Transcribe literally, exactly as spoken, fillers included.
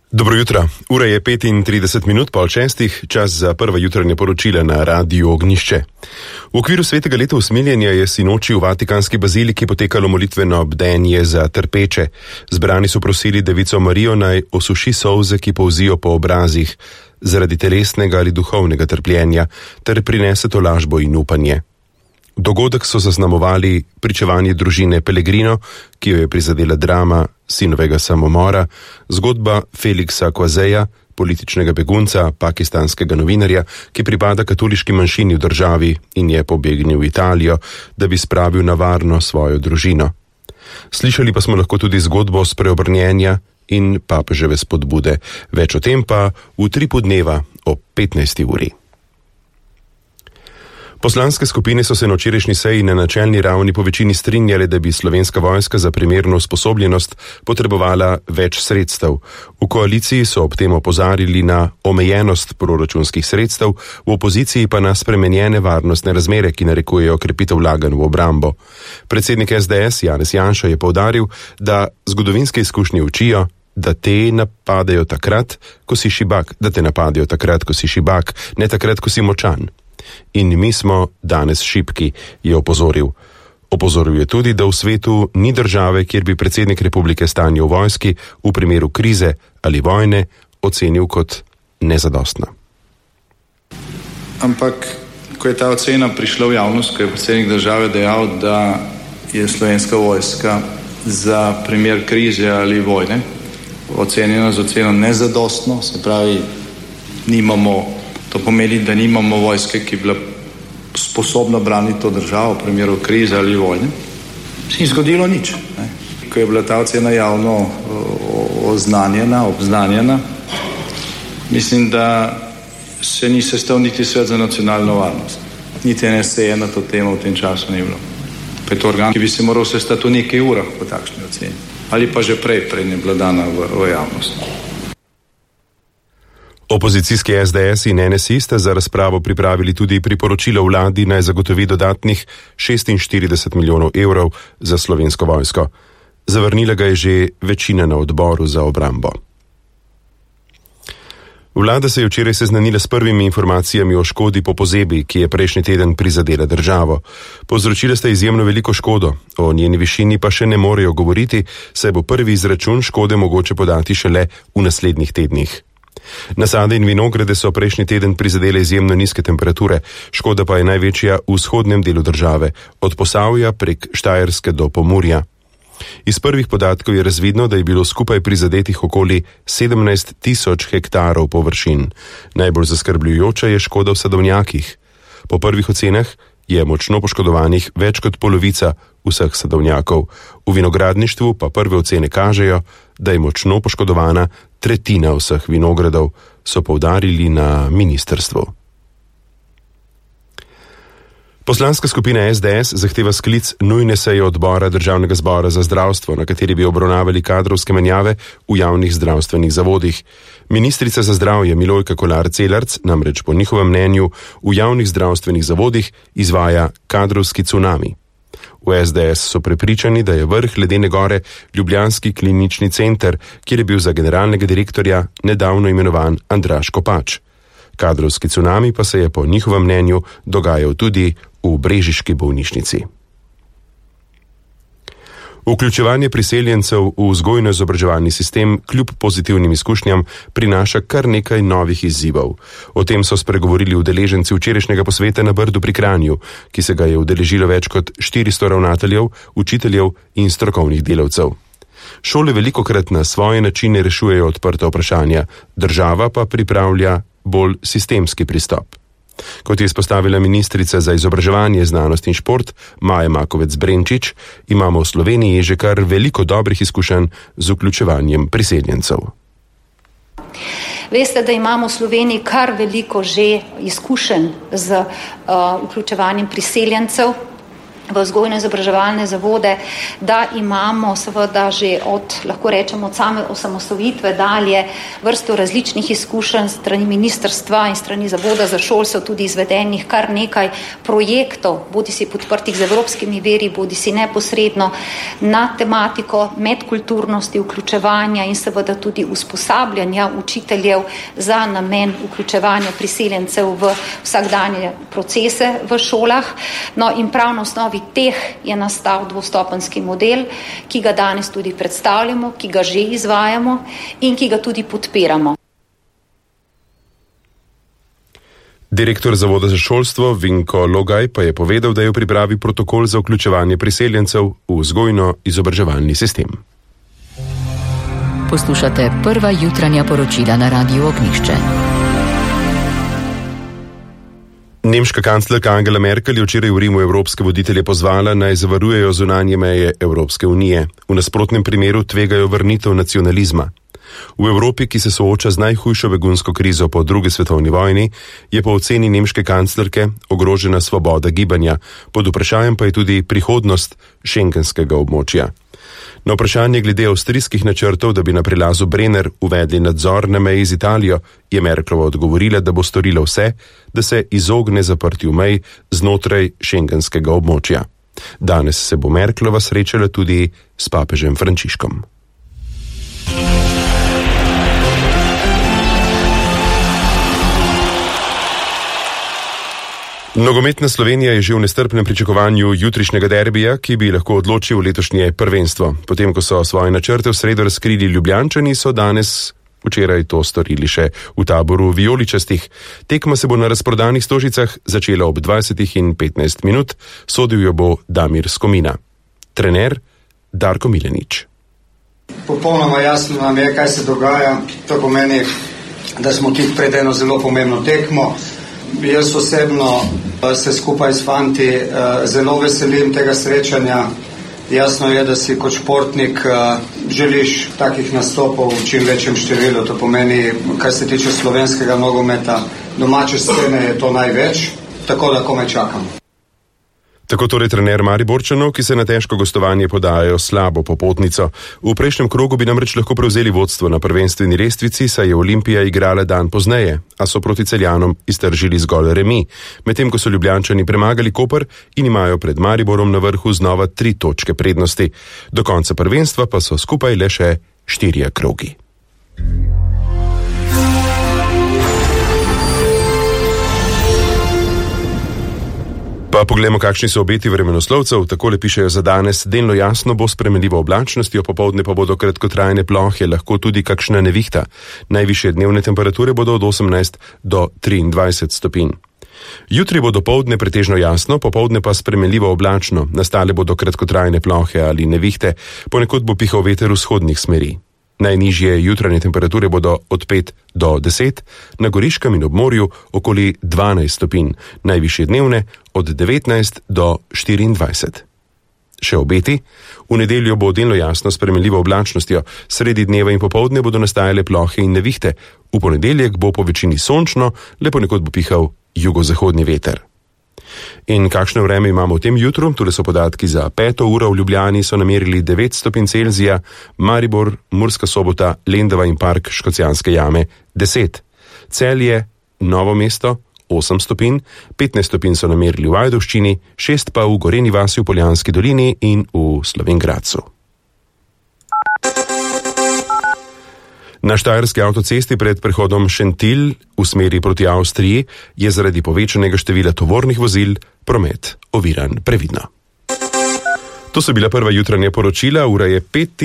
Dobro jutro. Ura je petintrideset minut pol šestih, čas za prva jutranja poročila na Radiu Ognjišče. V okviru svetega leta usmiljenja je sinoči v Vatikanski baziliki potekalo molitveno bdenje za trpeče. Zbrani so prosili Devico Marijo naj osuši solze, ki polzijo po obrazih zaradi telesnega ali duhovnega trpljenja, ter prinese tolažbo in upanje. Dogodek so zaznamovali pričevanje družine Pellegrino, ki jo je prizadela drama sinovega samomora, zgodba Feliksa Kvazeja, političnega begunca, pakistanskega novinarja, ki pripada katoliški manjšini v državi in je pobegnil v Italijo, da bi spravil na varno svojo družino. Slišali pa smo lahko tudi zgodbo spreobrnjenja in papeževe spodbude. Več o tem pa v tripu dneva ob petnajsti uri. Poslanske skupine so se na včerajšnji seji na načelni ravni po večini strinjale, da bi Slovenska vojska za primerno usposobljenost potrebovala več sredstev. V koaliciji so ob tem opozarjali na omejenost proračunskih sredstev, v opoziciji pa na spremenjene varnostne razmere, ki narekujejo krepitev vlaganj v obrambo. Predsednik es de es Janez Janša je poudaril, da zgodovinske izkušnje učijo, da te napadajo takrat, ko si šibak, da te napadajo takrat, ko si šibak, ne takrat, ko si močan. In mi smo danes šibki, je opozoril. Opozoril je tudi, da v svetu ni države, kjer bi predsednik republike stanje v vojski v primeru krize ali vojne ocenil kot nezadostno. Ampak, ko je ta ocena prišla v javnost, ko je predsednik države dejal, da je Slovenska vojska za primer krize ali vojne ocenjena z oceno nezadostno, se pravi, nimamo To pomeni, da nimamo vojske, ki je bila sposobna braniti to državo v primeru krize ali vojne. Se ni zgodilo nič. Ne. Ko je bila ta ocena javno oznanjena, obznanjena, mislim, da se ni sestal niti Svet za nacionalno varnost. Niti ene seje na to temo v tem času ni bilo. Pa je to organ, ki bi se moral sestati v nekaj urah po takšni oceni. Ali pa že prej, prej ne bila dana v, v javnost. Opozicijski es de es in en es i sta za razpravo pripravili tudi priporočilo vladi naj zagotovi dodatnih šestinštirideset milijonov evrov za Slovensko vojsko. Zavrnila ga je že večina na odboru za obrambo. Vlada se je včeraj seznanila s prvimi informacijami o škodi po pozebi, ki je prejšnji teden prizadela državo. Povzročila sta izjemno veliko škodo, o njeni višini pa še ne morejo govoriti, saj bo prvi izračun škode mogoče podati šele v naslednjih tednih. Nasade in vinograde so prejšnji teden prizadele izjemno nizke temperature, škoda pa je največja v vzhodnem delu države, od Posavja prek Štajerske do Pomurja. Iz prvih podatkov je razvidno, da je bilo skupaj prizadetih okoli sedemnajst tisoč hektarov površin. Najbolj zaskrbljujoča je škoda v sadovnjakih. Po prvih ocenah je močno poškodovanih več kot polovica vseh sadovnjakov. V vinogradništvu pa prve ocene kažejo, da je močno poškodovana tretjina vseh vinogradov, so poudarili na ministrstvu. Poslanska skupina es de es zahteva sklic nujne seje odbora Državnega zbora za zdravstvo, na kateri bi obravnavali kadrovske menjave v javnih zdravstvenih zavodih. Ministrica za zdravje Milojka Kolar Celarc namreč po njihovem mnenju v javnih zdravstvenih zavodih izvaja kadrovski cunami. V es de es so prepričani, da je vrh ledene gore ljubljanski klinični center, kjer je bil za generalnega direktorja nedavno imenovan Andraž Kopač. Kadrovski cunami pa se je po njihovem mnenju dogajal tudi v brežiški bolnišnici. Vključevanje priseljencev v vzgojno-izobraževalni sistem kljub pozitivnim izkušnjam prinaša kar nekaj novih izzivov. O tem so spregovorili udeleženci včerajšnjega posveta na Brdu pri Kranju, ki se ga je udeležilo več kot štiristo ravnateljev, učiteljev in strokovnih delavcev. Šole velikokrat na svoje načine rešujejo odprta vprašanja, država pa pripravlja bolj sistemski pristop. Kot je izpostavila ministrica za izobraževanje, znanost in šport Maja Makovec Brenčič, imamo v Sloveniji že kar veliko dobrih izkušenj z vključevanjem priseljencev. Veste, da imamo v Sloveniji kar veliko že izkušenj z uh, vključevanjem priseljencev. v vzgojno-izobraževalne zavode, da imamo seveda že od, lahko rečemo, od same osamosvojitve dalje vrsto različnih izkušenj strani ministrstva in strani Zavoda za šolstvo, tudi izvedenih kar nekaj projektov, bodi si podprtih z evropskimi veri, bodi si neposredno na tematiko medkulturnosti, vključevanja in seveda tudi usposabljanja učiteljev za namen vključevanja priseljencev v vsakdanje procese v šolah. No in prav na osnovi teh je nastal dvostopenjski model, ki ga danes tudi predstavljamo, ki ga že izvajamo in ki ga tudi podpiramo. Direktor Zavoda za šolstvo Vinko Logaj pa je povedal, da je v pripravi protokol za vključevanje priseljencev v vzgojno-izobraževalni sistem. Poslušate prva jutranja poročila na Radiu Ognjišče. Nemška kanclerka Angela Merkel je včeraj v Rimu evropske voditelje pozvala, naj zavarujejo zunanje meje Evropske unije. V nasprotnem primeru tvegajo vrnitev nacionalizma. V Evropi, ki se sooča z najhujšo begunsko krizo po drugi svetovni vojni, je po oceni nemške kanclerke ogrožena svoboda gibanja, pod vprašanjem pa je tudi prihodnost šengenskega območja. Na vprašanje glede avstrijskih načrtov, da bi na prelazu Brenner uvedli nadzor na meji z Italijo, je Merklova odgovorila, da bo storila vse, da se izogne zaprtju mej znotraj šengenskega območja. Danes se bo Merklova srečala tudi s papežem Frančiškom. Nogometna Slovenija je že v nestrpnem pričakovanju jutrišnjega derbija, ki bi lahko odločil letošnje prvenstvo. Potem, ko so svoje načrte v sredo razkrili Ljubljančani, so danes včeraj to storili še v taboru vijoličastih. Tekma se bo na razprodanih stožicah začela ob dvajsetih in petnajst minut, sodil jo bo Damir Skomina. Trener Darko Milenič. Popolnoma jasno nam je, kaj se dogaja. To pomeni, da smo tik pred eno zelo pomembno tekmo. Jaz osebno se skupaj s fanti zelo veselim tega srečanja. Jasno je, da si kot športnik želiš takih nastopov v čim večjem številu. To pomeni, kar se tiče slovenskega nogometa, domače scene je to največ, tako da komaj čakam. Tako torej trener Mariborčanov, ki se na težko gostovanje podajajo slabo popotnico. V prejšnjem krogu bi namreč lahko prevzeli vodstvo na prvenstveni lestvici, saj je Olimpija igrala dan pozneje, a so proti Celjanom iztržili zgolj remi, medtem ko so Ljubljančani premagali Koper in imajo pred Mariborom na vrhu znova tri točke prednosti. Do konca prvenstva pa so skupaj le še štirje krogi. Pa poglejmo, kakšni so obeti vremenoslovcev. Takole pišejo za danes. Delno jasno bo s spremenljivo oblačnostjo, popoldne pa bodo kratkotrajne plohe, lahko tudi kakšna nevihta. Najvišje dnevne temperature bodo od osemnajst do triindvajset stopinj. Jutri bo dopoldne pretežno jasno, popoldne pa spremenljivo oblačno. Nastale bodo kratkotrajne plohe ali nevihte, ponekod bo pihal veter vzhodnih smeri. Najnižje jutranje temperature bodo od pet do deset, na Goriškem in ob morju okoli dvanajst stopinj, najvišje dnevne od devetnajst do štiriindvajset. Še obeti. V nedeljo bo delno jasno s spremenljivo oblačnostjo, sredi dneva in popoldne bodo nastajale plohe in nevihte. V ponedeljek bo po večini sončno, le ponekod bo pihal jugozahodni veter. In kakšno vreme imamo v tem jutru? Tule so podatki za peto uro. V Ljubljani so namerili devet stopinj Celzija, Maribor, Murska Sobota, Lendava in park Škocjanske jame deset. Celje, Novo mesto osem stopinj, petnajst stopinj so namerili v Ajdovščini, šest pa v Gorenji vasi v Poljanski dolini in v Slovenj Gradcu. Na štajerski avtocesti pred prehodom Šentilj v smeri proti Avstriji je zaradi povečanega števila tovornih vozil promet oviran. Previdno. To so bila prva jutranja poročila, ura je pet.